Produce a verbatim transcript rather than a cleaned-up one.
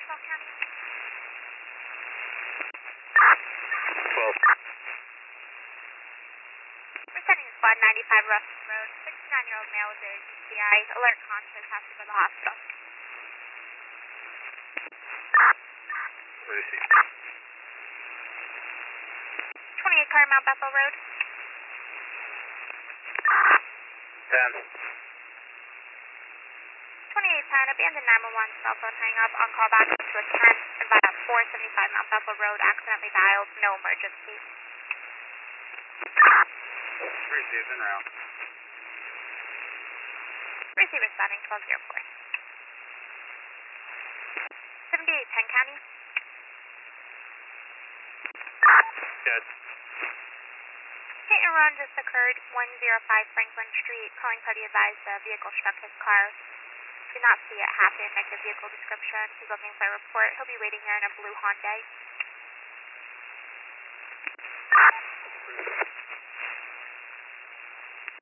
Bethel County. twelve. We're sending squad ninety-five Russell Road. sixty-nine-year-old male with a U T I. Alert conscious, has to go to the hospital. Where is he? twenty-eight car Mount Bethel Road. ten. twenty-eight ten, abandoned nine one one cell phone hang up. On call back to a ten. About four seventy-five Mount Bethel Road. Accidentally dialed. No emergency. Receive en route. Receive responding twelve oh four. seventy-eight ten County. Dead. Hit and run just occurred. one oh five Franklin Street. Calling party advised the vehicle struck his car. Did not see it happen. Negative vehicle description. He's looking for a report. He'll be waiting here in a blue Hyundai.